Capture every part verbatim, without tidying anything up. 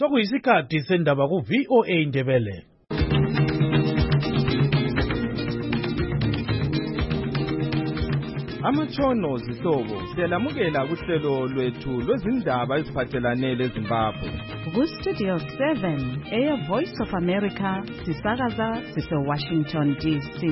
Sokuyisikhathi sendaba ku V O A Indebele. Amatshono zihlobo siyalamukela kuhlelo lwethu lwezindaba eziphathelane leZimbabwe. Ku Studio seven, Air Voice of America, sisakaza sise Washington D C.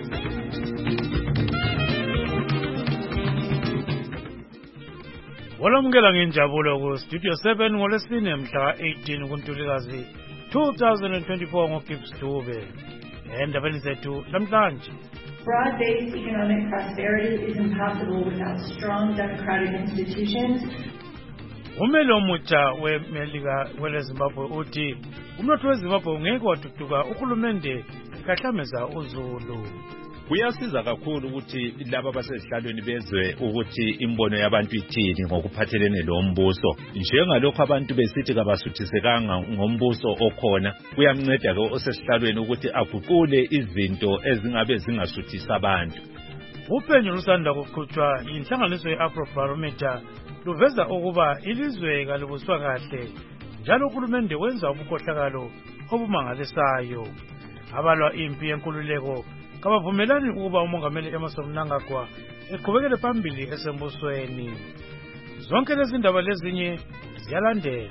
Walamukela ngenjabulo ku Studio seven ngolesine mhla eighteen kuNtulikazi two thousand twenty-four ngoGibbs Dube. Endabeni zethu namhlanje. Broad-based economic prosperity is impossible without strong democratic institutions. Umelo omutsha weMelika weleZimbabwe uthi umnotho weZimbabwe ungeke wathuthuka uhulumende ekahlameza uZulu. Kuyasiza kakhulu ukuthi laba basezihlalweni bezwe ukuthi imbono yabantu ithini ngokuphathelene lombuso. Njengalokho abantu besithi kabasuthisekanga ngombuso okhona, kuyamnceda ke osesihlalweni ukuthi aguqule izinto ezingabe zingasuthisa abantu. Uphenyo lusanda kuqhutshwa yinhlanganiso ye-Afrobarometer luveza ukuba ilizwe kalibuswa kahle njalo uhulumende wenza ubukhohlakalo obumangalisayo. Abalwa impi yenkululeko kabavumelani ukuba umongameli Emmerson Mnangagwa eqhubekele phambili esembusweni. Zonke lezi ndaba lezinye ziyalandela.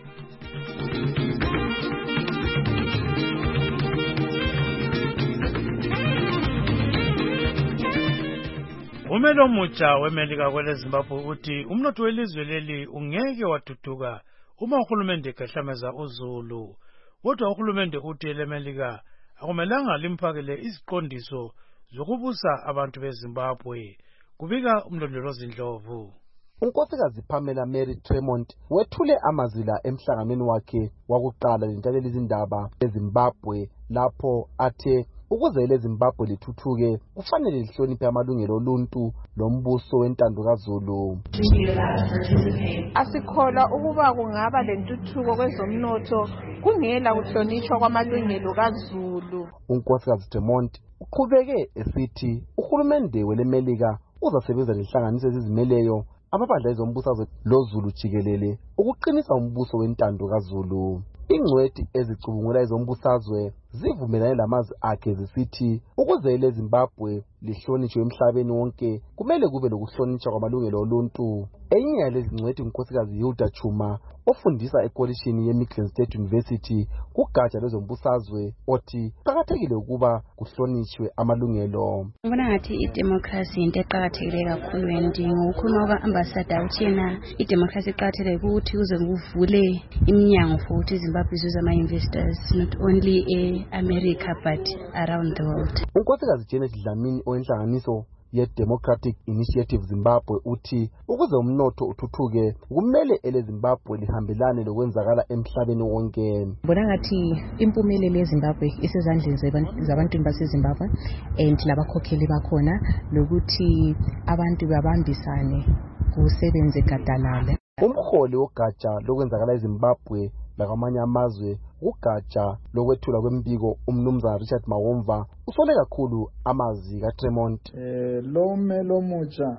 Umelo omutsha weMelika kweleZimbabwe uthi umnotho welizwe leli ungeke wathuthuka uma uhulumende ekahlameza uZulu. Kodwa uhulumende uthi eleMelika akumelanga limphakele iziqondiso zokubusa abantu beZimbabwe. Kubika umlondolozi Ndlovu. Unkosikazi Pamela Mary Tremont wethule amazila emhlanganweni wakhe wakuqala lentaleli izindaba eZimbabwe lapho athe ukuze leZimbabwe lithuthuke kufanele lihloniphe amalungelo oluntu lombuso wentando kaZulu. Asikholwa ukuba kungaba lentuthuko kwezomnotho kungela kuhlonishwa kwamalungelo kaZulu. Unkosikazi Tremont uqhubeke esithi uhulumende weleMelika uzasebenza lenhlanganiso ezizimeleyo amabandla ezombusazwe loZulu jikelele ukuqinisa umbuso wentando kaZulu. Ingcwethi ezicubungula ezombusazwe zivumelane lamazwi akhe zisithi ukuze leZimbabwe lihlonishwe emhlabeni wonke kumele kube lokuhlonishwa kwamalungelo oluntu. Enye yalezi ngcwethi unkosikazi Hilda Chuma ofundisa ekolishini yeMichigan State University kugatsha lwezombusazwe othi kuqakathekile ukuba kuhlonishwe amalungelo. Ngibona ngathi idemocracy into eqakathekile kakhulu endingo ukukhuluma kwa-ambassador uthi yena idemocracy iqakathekile ukuthi kuze kuvule iminyango futhi iZimbabwe izuze ama-investors not only e-America but around the world. Unkosikazi Janet Dlamini oyenhlanganiso ye-Democratic Initiative Zimbabwe uthi ukuze umnotho uthuthuke kumele eleZimbabwe lihambelane lokwenzakala emhlabeni wonke. Ngibona ngathi impumelelo yeZimbabwe isezandleni zabantu baseZimbabwe and labakhokheli bakhona lokuthi abantu babambisane kusebenze gadalala. Umholi wogatsha lokwenzakala eZimbabwe lakwamanye amazwe ugatsha lokwethula kwembiko umnumzana Richard Mawomva usole kakhulu amazwi kaTremont. Eh lo melo omutsha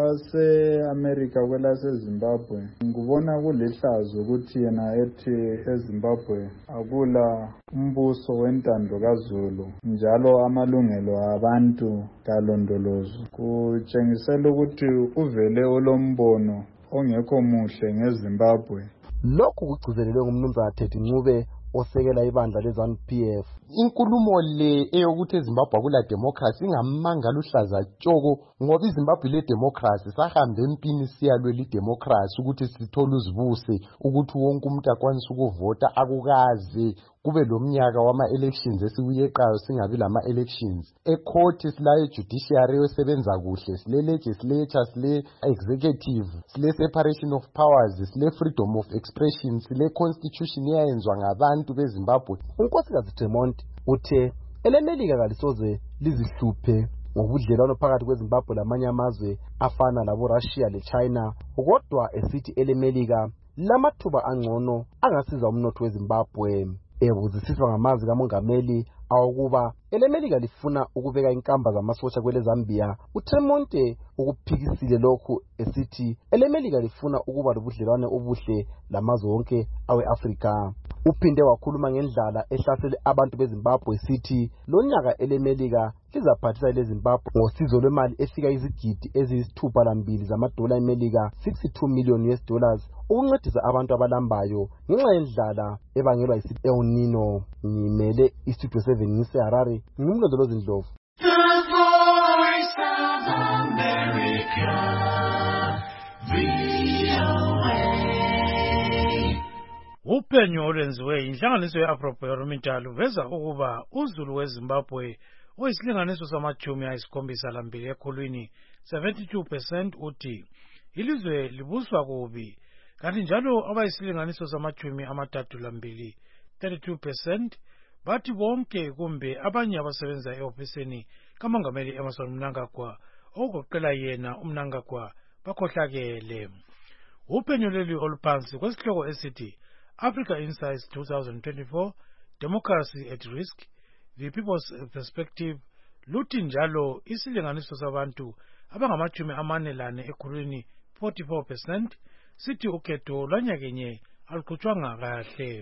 wase-America kwelaseZimbabwe ngibona kulihlazo ukuthi yena ethi eZimbabwe akula umbuso wentando kaZulu njalo amalungelo abantu kalondolozo. Kutshengisela ukuthi uvele olombono ongekho muhle ngeZimbabwe. Lokhu kugcizelelwe ngumnumzana Teddy Ncube osekela ibandla leZANU P F. Inkulumo le eyokuthi eZimbabwe akula democracy ingamanga luhlaza tshoko ngoba iZimbabwe le democracy sahambe empini siyalwela idemocracy ukuthi sithole uzibuse ukuthi wonke umuntu akwanise ukuvota akukaze kube lo mnyaka wama-elections esiwuyeqayo singabi lama-elections. Ecourt silayo judiciary esebenza kuhle, sile legislature, sile executive, sile separation of powers, sile freedom of expression, sile constitution eyenzwa ngabantu beZimbabwe. Unkosikazi Tremont uthe eleMelika kalisoze lizihluphe ngobudlelwano phakathi kweZimbabwe lamanye amazwe afana labo Russia leChina, kodwa esithi eleMelika lamathuba angcono angasiza umnotho weZimbabwe. Ebuzisiswa ngamazwi kamongameli awukuba elemelika lifuna ukubeka inkamba zamasosha kwele Zambia. uTremonte ukuphikisile lokhu esithi elemelika lifuna ukuba lobudlelwane obuhle lamazwe wonke awe-Afrika. Uphinde wakhuluma ngendlala ehlasele abantu beZimbabwe sithi lonyaka elemelika lizaphathisa leZimbabwe ngosizo lwemali efika izigidi eziyisithupha lambili zamadola emelika sixty-two million U S dollars ukuncedisa abantu abalambayo ngenxa yendlala ebangelwa yisifo El Nino. Ngimele iStudio seven ngiseHarare, ngumlondolozi Ndlovu. Uphenyo olwenziwe inhlanganiso ye-Afrobarometer luveza ukuba uZulu weZimbabwe oyisilinganiso samachumi ayisikhombisa lambili ekhulwini seventy-two percent uthi ilizwe libuswa kubi, kanti njalo abayisilinganiso samachumi amathathu lambili thirty-two percent bathi bonke kumbe abanye abasebenza e-ofisini kamongameli Emmerson Mnangagwa okugoqela yena uMnangagwa bakhohlakele. Uphenyo leli oluphansi kwesihloko esithi Africa Insights twenty twenty-four Democracy at Risk, The People's Perspective luthi njalo isilinganiso sabantu abangamachumi amane lane ekhulwini forty-four percent sithi ukhetho lwanyakenye aluqhutshwanga kahle.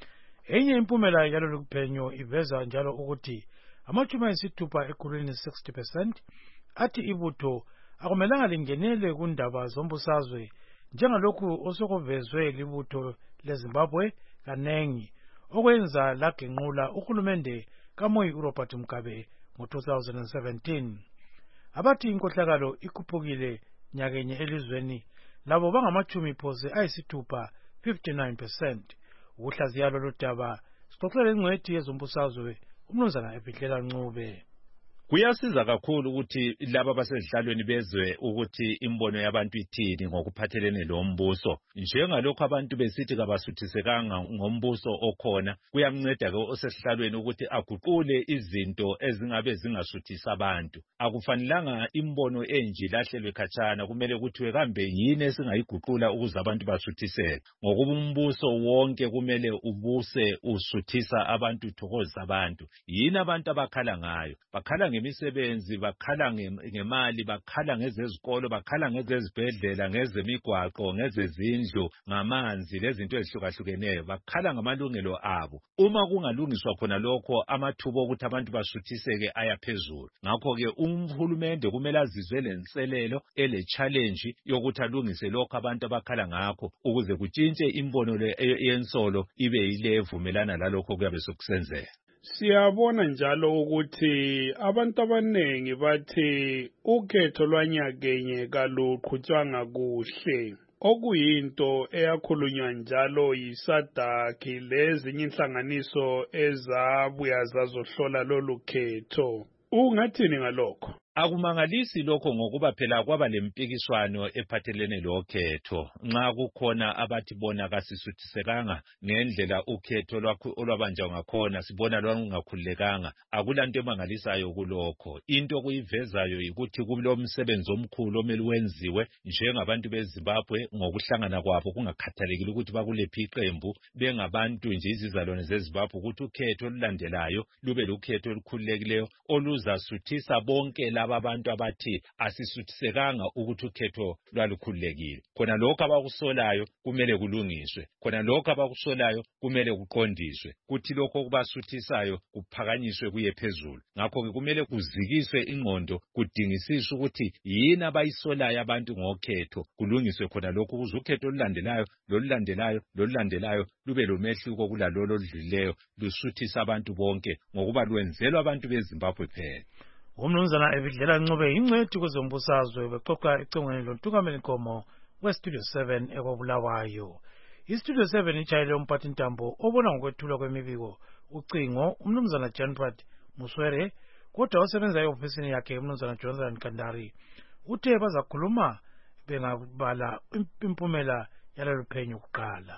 Enye impumela yalolu kuphenyo iveza njalo ukuthi amachumi ayisithupha ekhulwini sixty percent athi ibutho akumelanga lingenele kundaba zombusazwe njengalokhu osokuvezwe libutho leZimbabwe kanengi okwenza lagenqula uhulumende kaMoyi uRobert Mugabe ngo-two thousand seventeen. Abathi inkohlakalo ikhuphukile nyakenye elizweni labo bangamachumi phose ayisithupha fifty-nine percent. Ukuhlaziya lolu daba sixoxele ingcwethi yezombusazwe uMnumzana Ebhidlela Ncube. Kuyasiza kakhulu ukuthi laba basezihlalweni bezwe ukuthi imbono yabantu ithini ngokuphathelene lombuso. Njengalokho abantu besithi kabasuthisekanga ngombuso okhona, kuyamnceda ke osesihlalweni ukuthi aguqule izinto ezingabe zingasuthisa abantu. Akufanelanga imbono enje lahlelwe khatshana, kumele kuthiwe kambe yini esingayiguqula ukuze abantu basuthiseke. Ngokuba umbuso wonke kumele ubuse usuthisa abantu, uthokozisa abantu. Yini abantu abakhala ngayo? Bakhala ngemisebenzi, bakhala ngemali, bakhala ngezezikolo, bakhala ngezezibhedlela, ngezemigwaqo, ngezezindlu, ngamanzi lezinto ezihlukahlukeneyo. Bakhala ngamalungelo abo. Uma kungalungiswa khona lokho, amathuba ukuthi abantu basuthiseke ayaphezulu. Ngakho ke umhulumende kumele azizwe lenselelo ele challenge yokuthi alungise lokho abantu abakhala ngakho ukuze kutshintshe imbono le yensolo ibe yile evumelana lalokho kuyabe sokusenzeka. Siyabona njalo ukuthi abantu abanengi bathi ukhetho lwanyakenye kaluqhutshwanga kuhle, okuyinto eyakhulunywa njalo yiSADC lezinye inhlanganiso ezabuya zazohlola lolu khetho. Ungathini ngalokho? Akumangalisi lokho ngokuba phela kwaba lempikiswano ephathelene lokhetho. Nxa kukhona abathi bona kasisuthisekanga ngendlela ukhetho lwakho olwabanjwa ngakhona, sibona lwangakhulekanga, akulanto emangalisayo kulokho. Into kuyivezayo yikuthi kulomsebenzi omkhulu omele wenziwe njengabantu beZimbabwe ngokuhlangana kwabo, kungakhathalekile ukuthi bakulephi iqembu, bengabantu nje izizalwane zeZimbabwe, ukuthi ukhetho olulandelayo lube lukhetho olukhululekileyo oluzasuthisa bonke la abantu abathi asisuthisekanga ukuthi ukhetho lwalukhululekile. Khona lokho abakusolayo kumele kulungiswe, khona lokho abakusolayo kumele kuqondiswe, kuthi lokho kubasuthisayo kuphakanyiswe kuye phezulu. Ngakho ke kumele kuzikiswe ingqondo, kudingisiswe ukuthi yini abayisolayo abantu ngokhetho, kulungiswe khona lokho ukuze ukhetho olulandelayo lolulandelayo lolulandelayo lube lomehluko kulalolo oludlulileyo, lusuthisa abantu bonke ngokuba lwenzelwa abantu beZimbabwe phela. Umnumzana Ebhidlela Ncube ingcwethi kwezombusazwe bexoxa ecingweni lontukameli Nkomo weStudio seven ekobulawayo. IStudio seven ijayele umphathi ntambo obona ngokwethulwa kwemibiko ucingo umnumzana Janprat Muswere, kodwa osebenza e-ofisini yakhe umnumzana Jonathan Kandari uthe bazakhuluma bengabala impumela yalolu phenyo kuqala.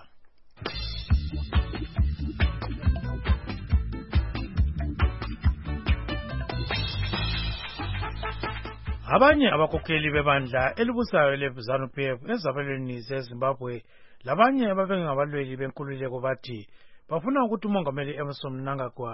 Abanye abakhokheli bebandla elibusayo leZANU P F ezabelweni zeZimbabwe labanye ababengabalweli benkululeko bathi bafuna ukuthi umongameli Emmerson Mnangagwa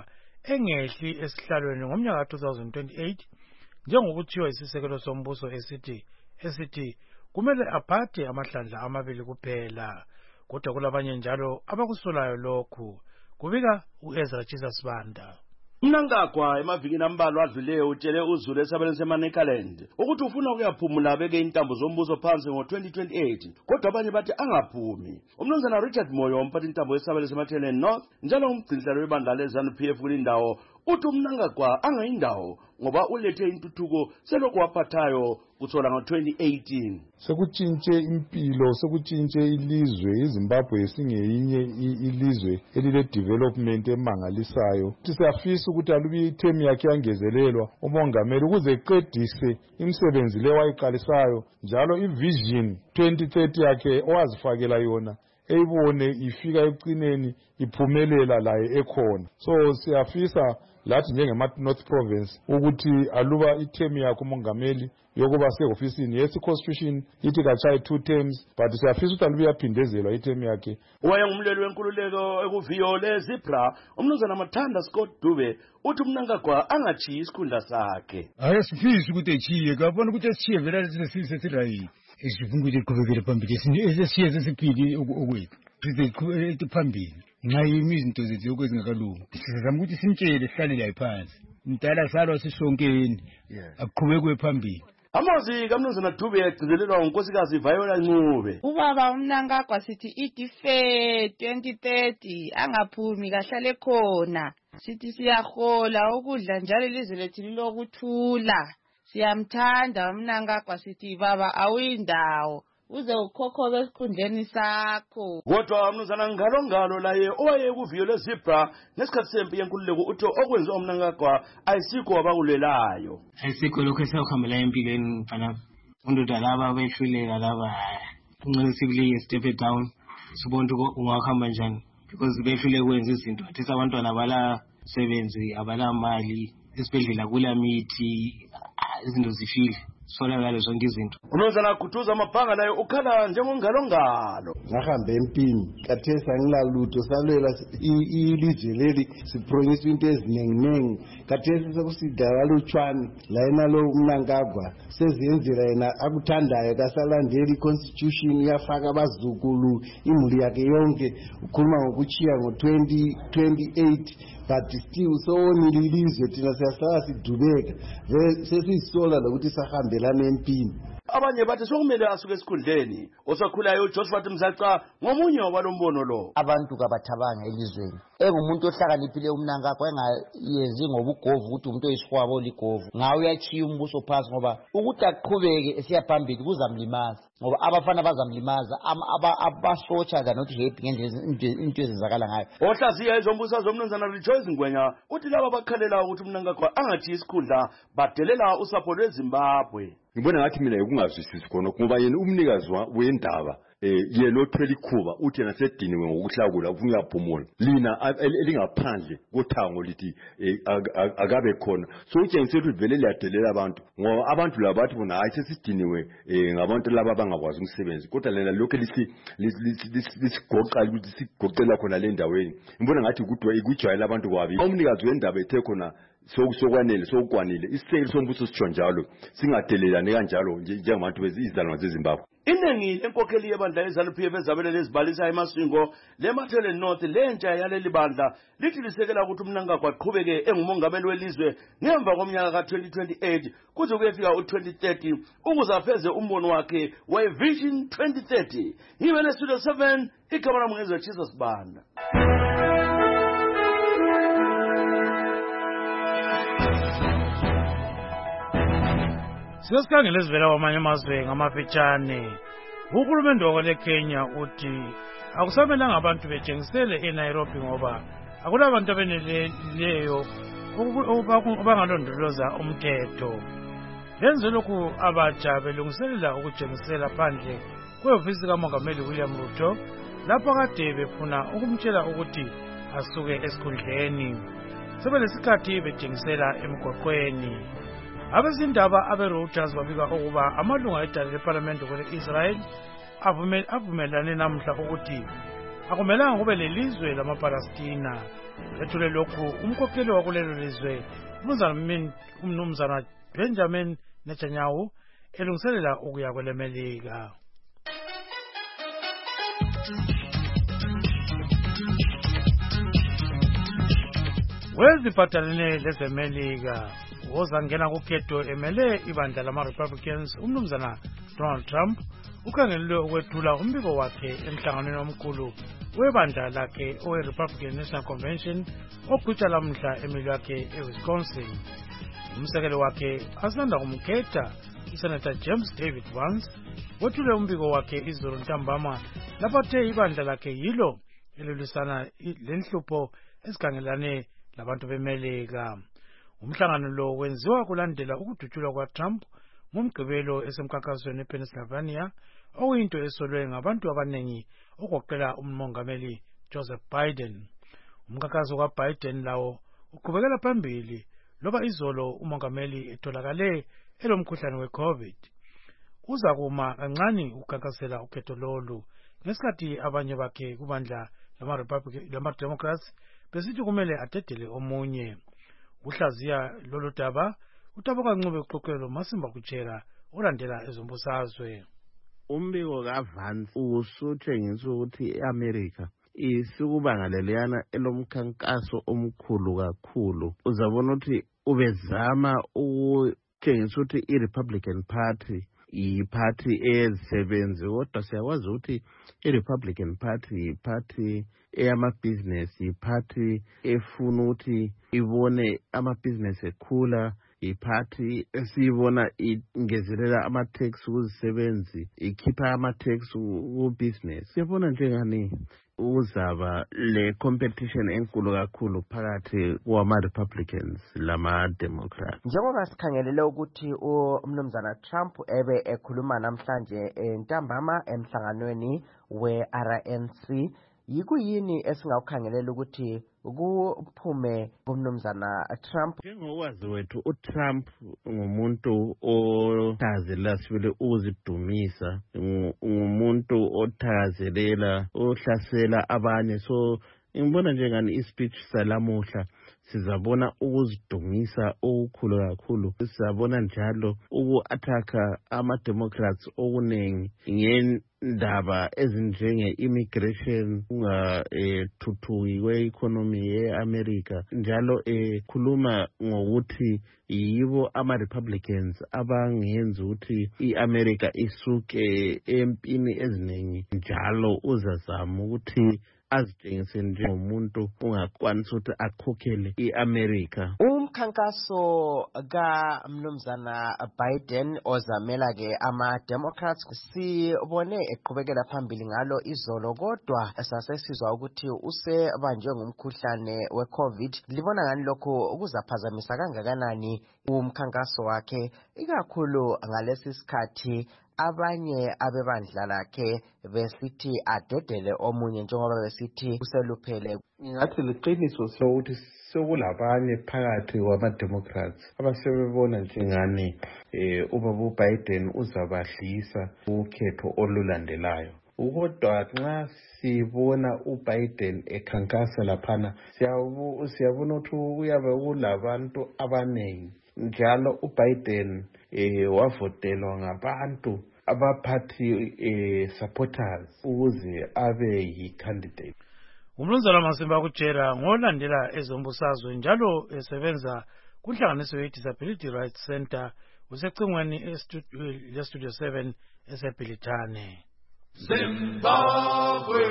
engehli esihlalweni ngomnyaka two thousand twenty-eight njengokuthiwa isisekelo sombuso esithi esithi kumele aphathe amahlandla amabili kuphela, kodwa kulabanye njalo abakusolayo lokhu, kubika u-Ezra Jesus Banda. Mnangagwa emavikini ambalwa adluleyo utshele uZulu esabelweni seManicaland ukuthi ufuna ukuyaphumula abeke intambo zombuso phansi ngo twenty twenty-eight, kodwa abanye bathi angaphumi. Umnumzana Richard Moyo umphathi intambo yesabelweni seManicaland North njalo umgcinisihlalo webandla leZANU P F kulindawo uthi uMnangagwa angayindawo ngoba ulethe intuthuko selokhu waphathayo kuthola ngo twenty eighteen. Sekutshintshe impilo, sekutshintshe ilizwe. iZimbabwe singeyinye ilizwe elile development emangalisayo. Siyafisa ukuthi alubi ithemu yakhe yangezelelwa umongameli ukuze eqedise imisebenzi le wayiqalisayo, njalo ivision twenty thirty yakhe owazifakela yona eyibone ifika ekucineni iphumelela laye ekhona. So siyafisa lathi njengema North Province ukuthi aluba ithemu yakhe umongameli yokuba se-ofisini, yes i-constitution ithi kachaye two terms, but siyafisa ukuthi alubi yaphindezelwa ithemu yakhe. Wayengumlweli wenkululeko ekuviyo leZipra umnumzana Mathanda Scott Dube uthi uMnangagwa angachiyi isikhundla sakhe. Ayasifisi ukuthi echiye, kabona ukuthi esichiye vele lesizwe sirayi. Esifuna ukuthi iqhubekele phambili, esisiye sesiphili okwethu. Size phambili. Nxa izinto zethu okwezingakalungi. Sizama ukuthi sintshele sihlale la phansi. Mdala salo sisonkeni. Aqhubekwe phambili. Amazwi kaMnumzana Dube egcizelelwa ngunkosikazi Viola Ncube. Ubaba uMnangagwa sithi idife twenty thirty angaphumi kahlale khona. Sithi siyahola ukudla njalo ilizwe lethu lilokuthula. Siyamthanda uMnangagwa sithi baba awuyindawo uze ukhokhobe esikhundleni sakho. Kodwa umnumzana Ngalongalo laye owayekuviyo leZipra nesikhathi sempi yenkululeko uthi okwenziwa uMnangagwa ayisikho abakulelayo. Ayisikho lokho esawukhambela empilweni mfana. Undoda laba behluleka laba. Unqele sibili step down. Sibona ukuthi ungakhamba njani because behluleka ukwenza izinto. Athi abantwana abala sebenzi abala mali, esibhedlela kula mithi, izinto zifile. Solakala zonke izinto. Umnumzana Khuthuza Amabhanga naye ukhala njengongalongalo. Ngahambe empini kathesa ngilalutho salwela ilizwe leli sipromise into ezinenginengi. Kathesa sekusidala lutshwana la yena lo uMnangagwa sezenzela yena akuthandayo kasalandeli constitution yafaka abazukulu imuli yakhe yonke ukhuluma ngokuchiya ngo twenty twenty-eight. But still so nililizwe thina siyasala sidubeka sesiyisola lokuthi sahambelana empini. Abanye bathi sokumele asuke esikhundleni osakhulayo uJosephat Mzaca ngomunye wabalombono lo. Abantu kabathabanga elizweni engumuntu ohlakaniphile uMnangagwa engayenzi ngobugovu ukuthi umuntu oyisikwabo ligovu ngawe uyachiya umbuso phansi ngoba ukuthi aqhubeke esiyaphambili kuzamlimaza ngoba abafana bazamlimaza abasotsha than not happy ngendlela into ezenzakala ngayo. Ohlaziya izombusa zomnumzana Rejoice Ngwenya uthi laba bakhalela ukuthi uMnangagwa angachiyi isikhundla badelela usapho lweZimbabwe. Ngibona ngathi mina ukungazwisisi khona ngoba yena umnikazi wendaba eh yena othwele ikhuba uthi yena sediniwe ngokuhlakula ufuna uyaphumula lina elingaphandle kothango lithi akabe khona so utshengise ukuthi vele liyadelela abantu ngoba abantu laba bathi bona hayi sesidiniwe ngabantu laba abangakwazi umsebenzi kodwa lena lokho lithi lisigoqa ukuthi sigoqela khona le ndaweni. Ngibona ngathi kudwa ikujwayela abantu kwabi umnikazi wendaba ethe khona sokwanele sokwanele isisekelo sombuso sitsho njalo singadelelane kanjalo njengabantu bezizalwane zeZimbabwe. Iningi lenkokheli yebandla leZANU P F ezabele lezibalisa eMasingo leMathele North lentsha yaleli bandla lithi lisekela ukuthi uMnangagwa aqhubeke engumongameli welizwe ngemva komnyaka ka twenty twenty-eight kuze kuyefika u twenty thirty ukuze afeze umbono wakhe weVision twenty thirty. Ngibele Studio seven ikamera mngezwe Jesus Banda. Siyasikhangela ezivela kwamanye amazwe ngamafitshane. Uhulumende wakweleKenya uthi akusamelanga abantu betshengisele eNairobi ngoba akulabantu abeneleyo abangalondoloza umthetho. Lenze lokhu abatsha belungiselela ukutshengisela phandle kweofisi kaMongameli William Ruto lapho kade befuna ukumtshela ukuthi asuke esikhundleni. Sebelesikhathi betshengisela emgwaqweni. Abezindaba abeReuters babika ukuba amalunga edale leParliament kwele-Israel avumelane namhla ukuthi akumelanga kube lelizwe lamaPalestina ethule lokhu umkhokheli wakulelo lizwe umnumzana Benjamin Netanyahu elungiselela ukuya kwelemelika. Weziphathelene lezemelika wozangena kukhetho emele ibandla lama-Republicans umnumzana Donald Trump ukhangelelwe ukwethula umbiko wakhe emhlanganweni omkhulu webandla lakhe owe-Republican National Convention ogwitsha lamhla eMilwaukee eWisconsin. Umsekelo wakhe asanda kumkhetha uSenator James David Vance wethule umbiko wakhe izolo ntambama laphathe ibandla lakhe yilo elilwisana lenhlupho esikhangelane labantu bemelika. Umhlangano lo wenziwa kulandela ukudutshulwa kwaTrump ngomgqibelo esemkhankasweni ePennsylvania okuyinto esolwe ngabantu abanengi ogoqela umongameli Joseph Biden. Umkhankaso kaBiden lawo uqhubekela phambili loba izolo umongameli etholakale elomkhuhlane weCovid. Uza kuma kancane ukukhankasela ukhetho lolu ngesikhathi abanye bakhe kubandla lama-Republican lama-Democrats besithi kumele adedele omunye. Uhlaziya lolu daba utaboka Ncube uxoxelo Masimba Kuchera olandela ezombusazwe. Umbiko kaVance usutshengisa ukuthi iAmerica isukubanga leliyana elomkhankaso omkhulu kakhulu. Uzabona ukuthi ubezama ukutshengisa ukuthi iRepublican Party iparty ezisebenzi kodwa siyakwazi ukuthi iRepublican Party iparty eyamabhizinesi, iparty efuna ukuthi ibone amabhizinesi ekhula, iparty esiyibona ingezelela ama-tax kuzisebenzi, ikhipha ama-tax ku-business. Siyabona njengani uzaba le competition enkulu kakhulu phakathi kwama-Republicans lama-Democrats. Njengoba sikhangelele ukuthi umnumzana Trump ebe ekhuluma namhlanje entambama emhlanganweni we-R N C, yikuyini esingawukhangelela ukuthi kuphume kumnumzana Trump? Njengokwazi wethu uTrump ngumuntu othakazelela sibile ukuzidumisa, ngumuntu othakazelela ohlasela abanye. So ngibona njengani ispeech salamuhla sizabona ukuzidumisa okukhulu kakhulu. Sizabona njalo uku-athaka ama-Democrats okunengi ngendaba ezinjenge-immigration, kungathuthuki kwe-economy ye-America. Njalo ekhuluma ngokuthi yibo ama-Republicans abangenza ukuthi i-America isuke empini eziningi. Njalo uzazama ukuthi azitshengise njengomuntu ungakwanisa ukuthi akhokhele i-America. Umkhankaso kaMnumzana Biden ozamela ke ama-Democrats sibone eqhubekela phambili ngalo izolo, kodwa sasesizwa ukuthi usebanjwe ngumkhuhlane we-COVID. Libona ngani lokho kuzaphazamisa kangakanani umkhankaso wakhe, ikakhulu ngalesi sikhathi abanye abebandla lakhe besithi adedele omunye njengoba besithi useluphele? Ngathi liqiniso sokuthi sokulabanye phakathi kwama-Democrats abasebebona njengani eh ubaba uBiden uzabadlisa ukhetho olulandelayo. Kodwa nxa sibona uBiden ekhankasa laphana siyabona ukuthi uyabe kulabantu abanengi, njalo uBiden eh wavotelwa ngabantu abaphathi eh supporters ukuze abe yi-candidate. Umnumzana Masimba Kuchera ngolandela ezombusazwe njalo esebenza kunhlanganiso ye-Disability Rights Center usecingweni le-Studio seven eseBhilitane. Zimbabwe.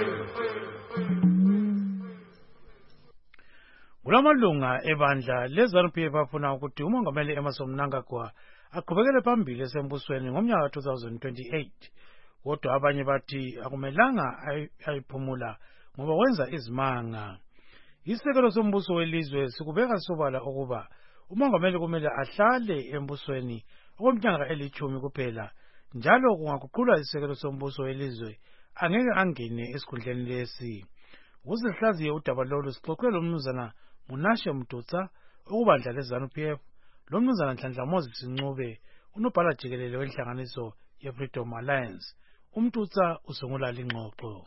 Kulamalunga ebandla leZANU P F afuna ukuthi umongameli Emmerson Mnangagwa aqhubekele phambili esembusweni ngomnyaka two thousand twenty-eight. Kodwa abanye bathi akumelanga ayiphumula ngoba wenza izimanga. Isekelo sombuso welizwe sikubeka sobala ukuba umongameli kumele ahlale embusweni okomnyaka elithumi kuphela, njalo kungaguqulwa isekelo sombuso welizwe angeke angene esikhundleni lesi. Ukuzihlaziye udaba lolu sixoxele umnumzana Munashe Mtutsa okubandla leZANU P F lo mnumzana Nhlanhla Moses Ncube unobhala jikelele wenhlanganiso ye-Freedom Alliance. Umtutsa usungula lingxoxo.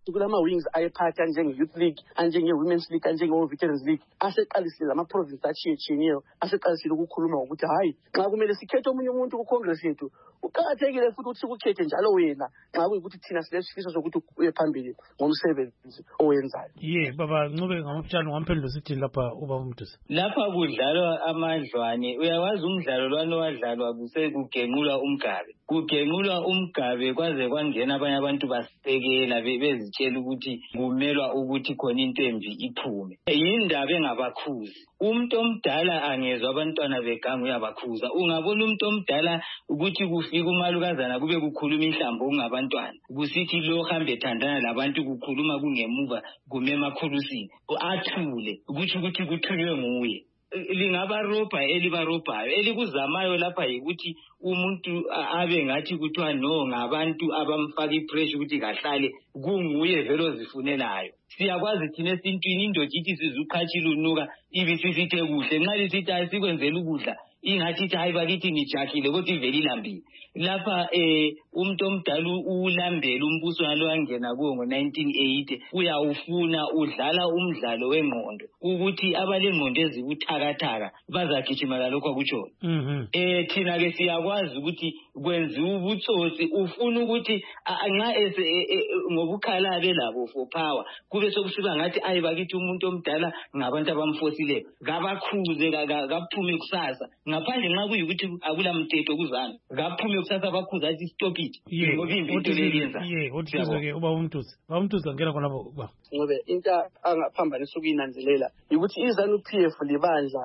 kulama wings ayephatha njenge youth league anjenge women's league anjenge veterans league aseqalisile ama province achiyechiyeneyo aseqalisile ukukhuluma ukuthi hayi xa kumele sikhethe omunye umuntu ku congress yethu uqakathekile futhi ukuthi sikukhethe njalo wena xa kuyikuthi thina silesifiso sokuthi uye phambili ngomsebenzi owenzayo. Ye baba Ncube ngamaphushana ngamphendlo sithi lapha uba uMduze. Lapha kudlalwa amadlwane uyawazi umdlalo lwana wadlalwa kuse kugenqula umgabe kugenqula umgabe kwaze kwangena abanye abantu basekela bezitshela ukuthi kumelwa ukuthi khona into embi iphume yindaba engabakhuzi umuntu omdala angezwe abantwana begangu uyabakhuza ungabona umuntu omdala ukuthi kufika umalukazana kube kukhuluma inhlambo ungabantwana kusithi lo hambe thandana labantu kukhuluma kungemuva kumema khulusini athule ukuthi ukuthi kuthunywe nguye lingaba ropa elibarobhayo elikuzamayo lapha yikuthi umuntu abe ngathi kuthiwa no ngabantu abamfaka ipressure ukuthi kahlale kunguye vele ozifunelayo siyakwazi thina esintwini indoda ithi sizuqhatshile unuka ibisisithe kuhle nxa lisithi asikwenzela ukudla ingathi hayi bakithi nijakile kodwa ivele ilambile lapha eh umuntu omdala ulambela umbuso walo wangena kuwo ngo nineteen eighty uyawufuna udlala umdlalo wengqondo ukuthi abalengqondo ezibuthakathaka bazagijima lokho akutsho mhm eh thina ke siyakwazi ukuthi kwenziwa ubutsotsi ufuna ukuthi nxa ese ngobukhala belabo for power kube sokusiba ngathi ayi bakithi umuntu omdala ngabantu abamfosile ngabakhuze kaphume kusasa ngaphandle nxa kuyikuthi akulamthetho kuzana ngaphume kusasa bakhuza athi stop it ngoba into leyenza ye uthizo ke uba uMduze ba uMduze ngena khona ba ngobe into angaphambanisa ukuyinanzelela ukuthi iZANU P F libandla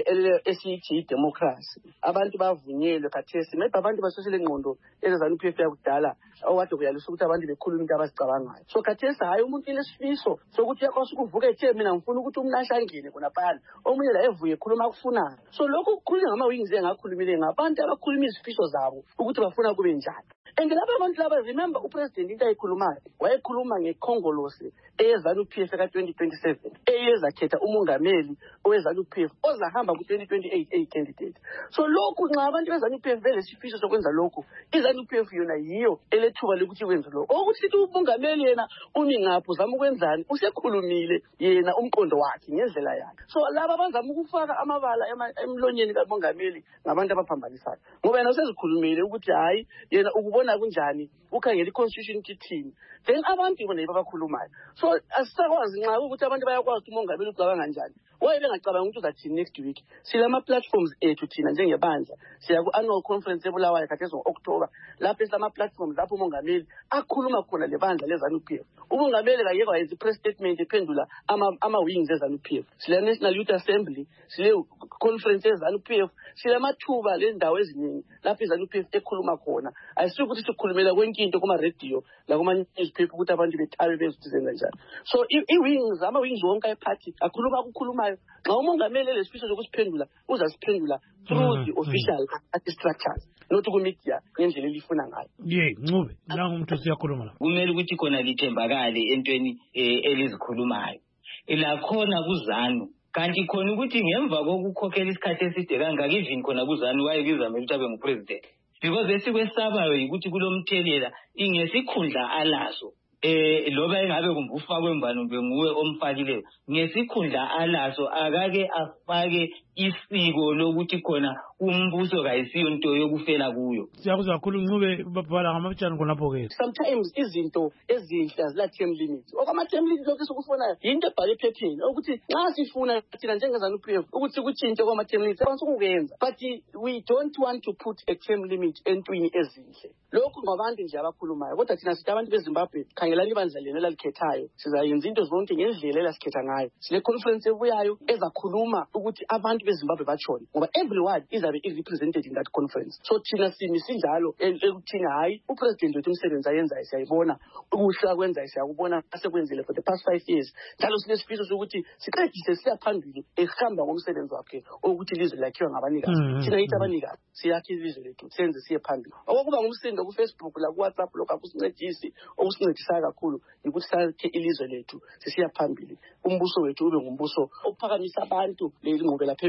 esithi idemocracy abantu bavunyelwe khathesi maybe abantu basosele ngqondo eZANU P F yakudala owade kuyalisa ukuthi abantu bekhuluma into abazicabangayo so khathesi hayi umuntu ilesifiso sokuthi yakwazi ukuvuka ethe mina ngifuna ukuthi umnashangene khona phana omunye la evuye ekhuluma akufunayo so lokho kukhulunywa ngama wings engakhulumile ngabantu abakhuluma izifiso zabo ukuthi bafuna kube njani and laba abantu laba remember upresident into ayikhulumayo wayekhuluma ngekhongolose eZANU P F ka twenty twenty-seven eyeza khetha umongameli oweZANU P F ozahamba ku twenty twenty-eight a candidate so lokhu nxa abantu beZANU P F vele sifiso sokwenza lokhu iZANU P F yona yiyo elethuba lokuthi kwenze lokho okuthi umongameli yena umi ngapho zama ukwenzani usekhulumile yena umqondo wakhe ngendlela yakhe so laba bazama ukufaka amabala emlonyeni kamongameli ngabantu abaphambanisayo ngoba yena usezikhulumile ukuthi hayi yena ukubona kunjani ukhangela iconstitution kithini then abantu bona babakhulumayo so asisakwazi nxa ukuthi abantu bayakwazi ukuthi umongameli ucabanga kanjani waye bengacabanga ukuthi uzathini next week silama platforms ethu thina njengebandla siya ku annual conference eBulawayo khathesi ngo-October lapho esilama platforms lapho umongameli akhuluma khona lebandla leZANU P F umongameli kayeke wayenza i-press statement ephendula ama wings eZANU P F sile National Youth Assembly sile conference eZANU P F silamathuba lendawo eziningi lapho iZANU P F ekhuluma khona ayisuthi ukuthi sikhulumela kwenkinto kuma radio la kuma newspaper ukuthi abantu bethabe bezithizenza njani so i-wings ama wings wonke ayiphathi akhuluma ukukhuluma xa umongameli lesifisho sokusiphendula uzasiphendula through the official structures not ku media ngendlela elifuna ngayo ye Ncube nangu umuntu siyakhuluma la kumele ukuthi khona lithembakale entweni elizikhulumayo la khona kuZANU kanti khona ukuthi ngemva kokukhokhela isikhathi eside kangaka even khona kuZANU wayekizama ukuthi abe ngupresident because esikwesabayo ukuthi kulomthelela ingesikhundla alaso eh loba engabe kumbufakwe mbanumbe nguwe omfakileyo ngesikhundla alaso akake afake isiko lokuthi khona umbuso kayisiyo into yokufela kuyo siyakuzwa kakhulu Ncube babhala ngamaphushana khonapho ke sometimes izinto ezinhle azila term limits okama term limits lokho sikufunayo into ebhale ephepheni ukuthi nxa sifuna thina njengeZANU P F ukuthi kutshintshe kwama term limits abansukuyenza but we don't want to put a term limit entwini ezinhle lokho ngabantu nje abakhulumayo kodwa thina sithi abantu beZimbabwe khangelani ibandla lena lalikhethayo sizayenza into zonke ngendlela elasikhetha ngayo sile conference ebuyayo ezakhuluma ukuthi abantu beZimbabwe bachone ngoba everyone izabe represented in that conference so thina simi sinjalo ekuthini hayi upresident wethu umsebenzi ayenzayo siyayibona ukuhla kwenzayo siyakubona asekwenzile for the past five years njalo sinesifiso sokuthi siqedise siya phambili ehamba ngomsebenzi wakhe ukuthi ilizwe lakhiwa ngabanikazi thina yithi abanikazi siyakhe ilizwe lethu senze siye phambili okuba ngumsindo ku Facebook la ku WhatsApp lokho akusincedisi okusincedisa kakhulu ukuthi sakhe ilizwe lethu sisiya phambili umbuso wethu ube ngumbuso ophakamisa abantu lelinqubela phambili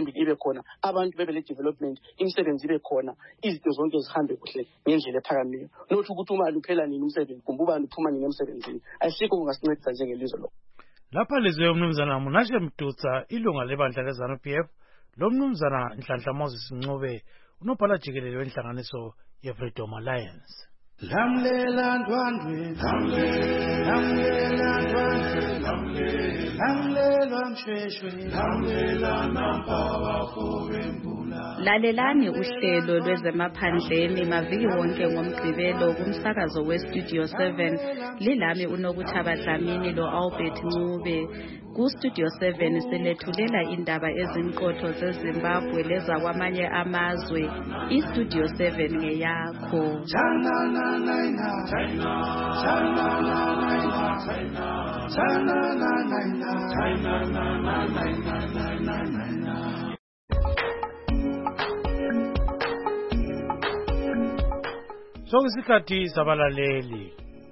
phambili ibe khona, abantu bebe le development, imisebenzi ibe khona, izinto zonke zihambe kuhle ngendlela ephakamileyo. Not ukuthi uma luphela nini umsebenzi, kumbe ubani uphuma nini emsebenzini. Ayisikho kungasincedisa njengelizwe lo. Lapha lizwe umnumzana Munashe Mtutsa ilunga lebandla leZANU P F lo mnumzana Nhlanhla Moses Ncube unobhala jikelele wenhlanganiso ye-Freedom Alliance. Lamlela ndwandwe, lamlela ndwandwe, lamlela mshweshwe, lamlela nampaba kubembula. Lalelani uhlelo lwezemaphandleni maviki wonke ngomgqibelo kumsakazo weStudio seven. Lilami uNokuthaba Dlamini lo Albert Ncube. Ku-Studio seven silethulela indaba ezinqotho zeZimbabwe leza kwamanye amazwe. I-Studio seven ngeyakho. Sokusikhathi sabalaleli.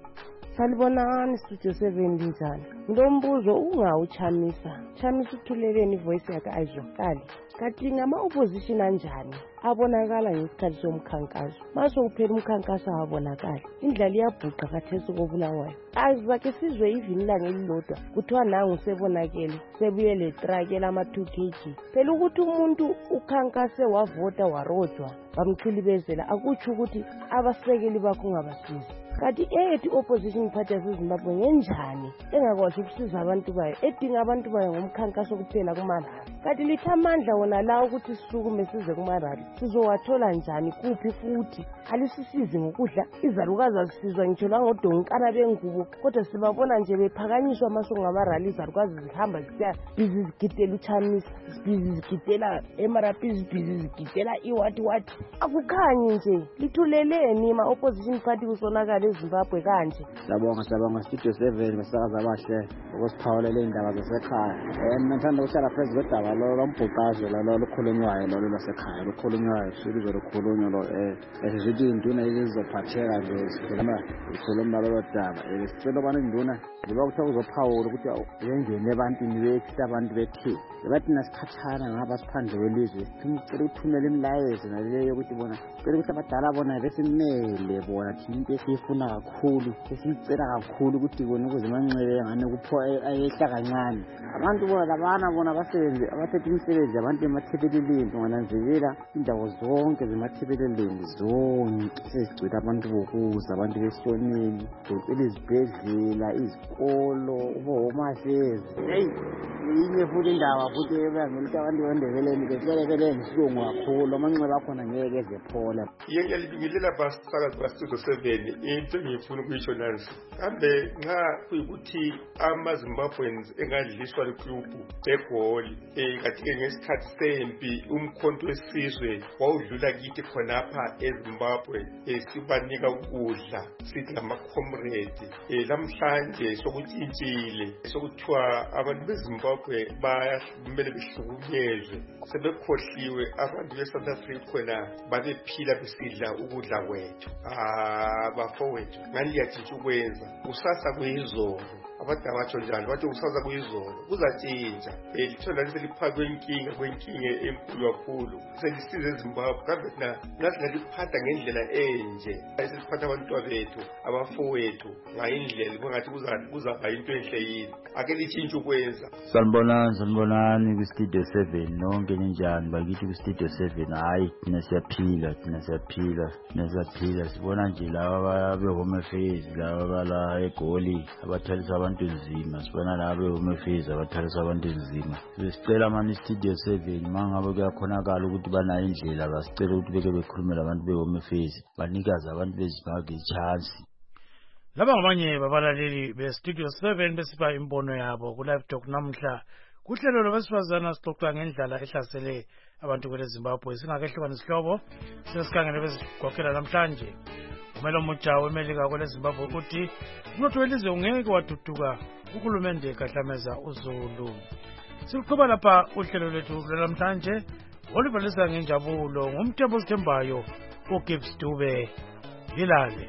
Salibonani Studio seven linjani. Ngilombuzo ungawuchamisa. Chamisa uthuleleni ivoice yakhe ayizwakali. Kathi ngama opposition anjani abonakala ngesikhathi somkhankaso. Mase uphela umkhankaso abonakala. Indlala iyabhuqa kathesi kobulawayo. Azake sizwe ivinilanga elilodwa kuthiwa nangu sebonakele sebuye le truck elama two kilograms. Phela ukuthi umuntu ukhankase wavota warojwa bamchilibezela akutsho ukuthi abasekeli bakho ngabasizi. Kati ethi opposition party yaseZimbabwe ngenjani engakwazi ukusiza abantu bayo edinga abantu bayo ngomkhankaso kuphela kumarali. Kati lithi amandla wona la ukuthi sisukume size kumarali sizowathola njani kuphi futhi alisisizi ngokudla izalukazi akusizwa ngitsho langodonkana bengubo kodwa sibabona nje bephakanyiswa amasongo ngamarali izalukazi zihamba zisiya bizi zigidela uchamisa bizi zigidela emarapi bizi zigidela iwati wati akukhanyi nje lithuleleni ma opposition party kusonakala eZimbabwe kanje. Sabonga sabonga Studio seven besakaza abahle ukusiphawulela indaba zasekhaya. Eh ngithanda ukuhlala phezu kwedaba lo lombhuqazo lo lokhulunywayo lo lwasekhaya lokhulunywayo sibizo lokhulunywa lo eh esithi induna izophatheka nje sikhuluma sikhuluma lo daba eh sicela bana induna ngoba kuthiwa uzophawula ukuthi yengene ebantwini bethi abantu bethi bathi nasikhathana ngaba siphandle welizwe simcela ukuthumela imilayezo naleyo ukuthi bona cela ukuthi abadala bona besimele bona thina into esifuna kakhulu esimcela kakhulu ukuthi bona ukuze manxele ngane kupho ayehla kancane abantu bona labana bona abasebenzi abathethe imisebenzi abantu emathebeleleni ngonanzelela indawo zonke zemathebeleleni zonke sezigcwele abantu bokuza abantu besoneni kucela izibhedlela izikolo ubomashezi hey yinye futhi indaba futhi ebangelisa abantu bendebeleni beselekele ngisilungu kakhulu amanxeba akhona ngeke ezephola yalibingelela basakazi baStudio seven into engifuna ukuyisho nansi kambe nxa kuyikuthi amaZimbabweans engadliswa liklubhu egoli eh kathi ngesikhathi sempi umkhonto wesizwe wawudlula kithi khonapha eZimbabwe esibanika ukudla sithi lama comrade eh lamhlanje sokutshintshile sokuthiwa abantu beZimbabwe bayamele behlukunyezwe sebekhohliwe abantu beSouth Africa khona babephila besidla ukudla kwethu ah bafowethu ngani liyatshintsha ukwenza usasa kuyizolo abadala batsho njalo bathi usasa kuyizolo kuzatshintsha eh lithola liseliphakwe inkinga kwenkinga enkulu kakhulu selisize eZimbabwe kambe na nasingaliphatha ngendlela enje esiphatha abantwana bethu abafowethu ngayindlela kungathi kuzaba into enhle yini ake litshintshe ukwenza. Sanibonani sanibonani kwiStudio seven nonke ninjani bakithi kwiStudio seven hayi thina siyaphila thina siyaphila thina siyaphila sibona nje laba behome affairs laba bala egoli abathalisa abantu nzima sibona laba behome affairs abathalisa abantu nzima sicela mani iStudio seven mangabe kuyakhonakala ukuthi banayo indlela basicela ukuthi beke bekhulumela abantu behome affairs banikaze abantu beZimbabwe ichance. Laba ngamanye babalaleli beStudio seven besiba imbono yabo ku live talk namhla kuhlelo lobesifazana sixoxa ngendlala ehlasele abantu kwele Zimbabwe singakehlukana isihlobo sesikhangele besigqokela namhlanje umelo mutsha wemelika kwele Zimbabwe ukuthi umnotho welizwe ungeke wathuthuka uhulumende kahlameza uZulu. Siqhubeka lapha uhlelo lwethu lwamhlanje olubalisa ngenjabulo ngomthembo sithembayo uGibbs Dube Hilale.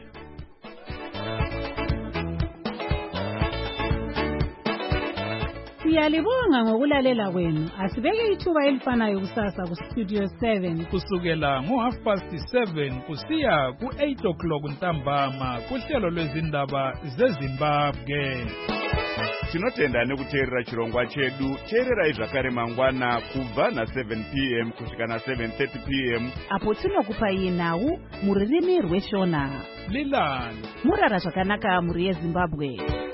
Siyalibonga ngokulalela kwenu. Asibeke ithuba elifanayo kusasa ku Studio seven kusukela ngo half past seven kusiya ku eight o'clock ntambama kuhlelo lwezindaba zeZimbabwe. Tinotenda nekuteerera chirongwa chedu. Teerera zvakare mangwana kubva na seven p m kusvika na seven thirty p m apo tinokupai nhau muririmi rweshona. Lilani murara zvakanaka muri yeZimbabwe.